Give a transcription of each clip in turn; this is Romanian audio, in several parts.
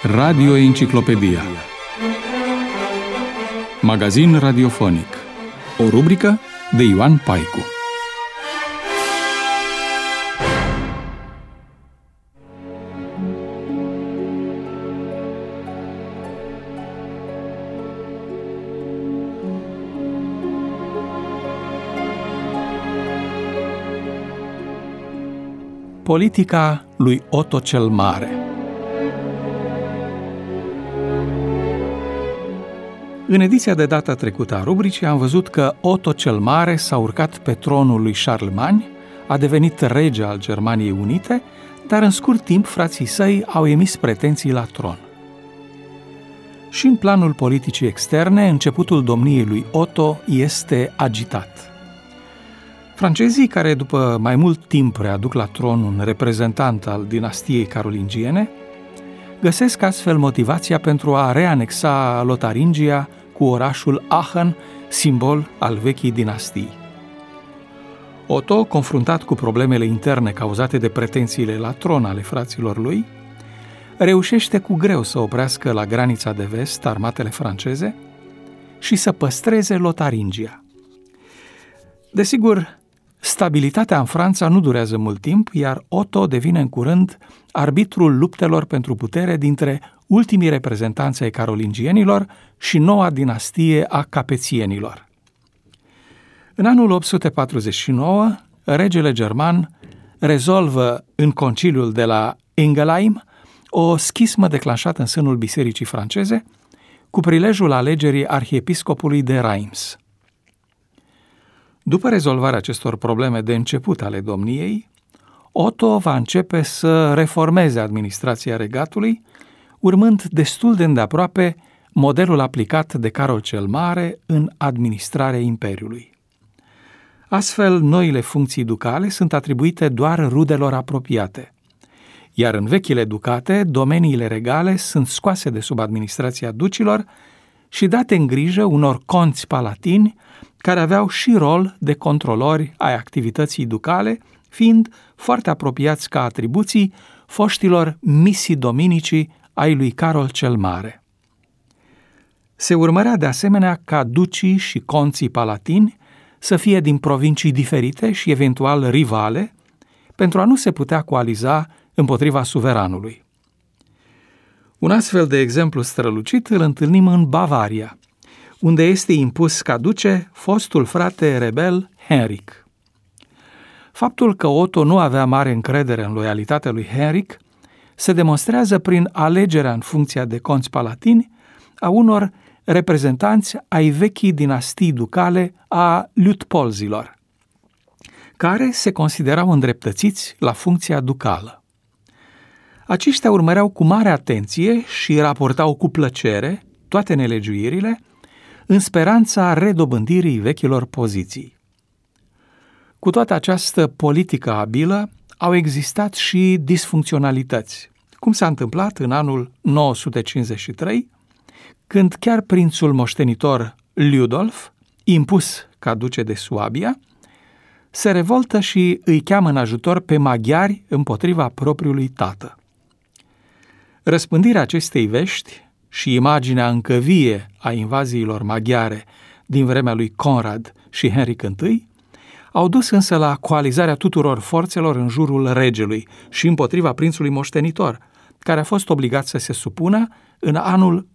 Radio Enciclopedia. Magazin radiofonic. O rubrică de Ioan Paicu. Politica lui Otto cel Mare. În ediția de data trecută a rubricii am văzut că Otto cel Mare s-a urcat pe tronul lui Charlemagne, a devenit rege al Germaniei Unite, dar în scurt timp frații săi au emis pretenții la tron. Și în planul politicii externe, începutul domniei lui Otto este agitat. Francezii, care după mai mult timp readuc la tron un reprezentant al dinastiei carolingiene, găsesc astfel motivația pentru a reanexa Lotaringia cu orașul Aachen, simbol al vechii dinastii. Otto, confruntat cu problemele interne cauzate de pretențiile la tron ale fraților lui, reușește cu greu să oprească la granița de vest armatele franceze și să păstreze Lotaringia. Desigur, stabilitatea în Franța nu durează mult timp, iar Otto devine în curând arbitrul luptelor pentru putere dintre ultimii reprezentanți ai carolingienilor și noua dinastie a capețienilor. În anul 849, regele german rezolvă în conciliul de la Ingelheim o schismă declanșată în sânul bisericii franceze cu prilejul alegerii arhiepiscopului de Reims. După rezolvarea acestor probleme de început ale domniei, Otto va începe să reformeze administrația regatului, urmând destul de îndeaproape modelul aplicat de Carol cel Mare în administrarea imperiului. Astfel, noile funcții ducale sunt atribuite doar rudelor apropiate, iar în vechile ducate, domeniile regale sunt scoase de sub administrația ducilor și date în grijă unor conți palatini care aveau și rol de controlori ai activității ducale, fiind foarte apropiați ca atribuții foștilor misii dominicii ai lui Carol cel Mare. Se urmărea de asemenea ca ducii și conții palatini să fie din provincii diferite și eventual rivale, pentru a nu se putea coaliza împotriva suveranului. Un astfel de exemplu strălucit îl întâlnim în Bavaria, unde este impus ca duce fostul frate rebel Henric. Faptul că Otto nu avea mare încredere în loialitatea lui Henric se demonstrează prin alegerea în funcția de conți palatini a unor reprezentanți ai vechii dinastii ducale a Luitpoldilor, care se considerau îndreptățiți la funcția ducală. Aceștia urmăreau cu mare atenție și raportau cu plăcere toate nelegiuirile, în speranța redobândirii vechilor poziții. Cu toată această politică abilă, au existat și disfuncționalități, cum s-a întâmplat în anul 953, când chiar prințul moștenitor Liudolf, impus ca duce de Suabia, se revoltă și îi cheamă în ajutor pe maghiari împotriva propriului tată. Răspândirea acestei vești și imaginea încă vie a invaziilor maghiare din vremea lui Conrad și Henric I au dus însă la coalizarea tuturor forțelor în jurul regelui și împotriva prințului moștenitor, care a fost obligat să se supună în anul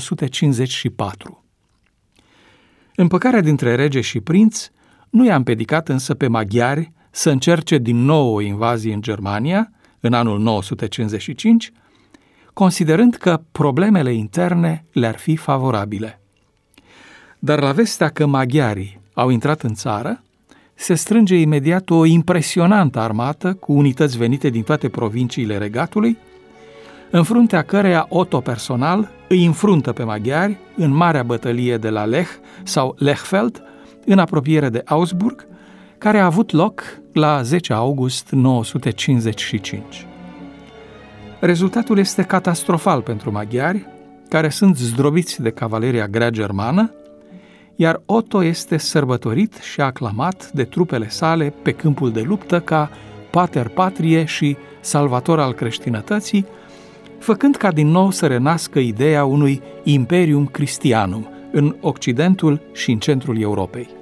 954. Împăcarea dintre rege și prinț nu i-a împiedicat însă pe maghiari să încerce din nou o invazie în Germania, în anul 955, considerând că problemele interne le-ar fi favorabile. Dar la vestea că maghiarii au intrat în țară, se strânge imediat o impresionantă armată cu unități venite din toate provinciile regatului, în fruntea căreia Otto personal îi înfruntă pe maghiari în marea bătălie de la Lech sau Lechfeld, în apropiere de Augsburg, care a avut loc la 10 august 955. Rezultatul este catastrofal pentru maghiari, care sunt zdrobiți de cavaleria grea germană, iar Otto este sărbătorit și aclamat de trupele sale pe câmpul de luptă ca pater patrie și salvator al creștinătății, făcând ca din nou să renască ideea unui Imperium Christianum în Occidentul și în centrul Europei.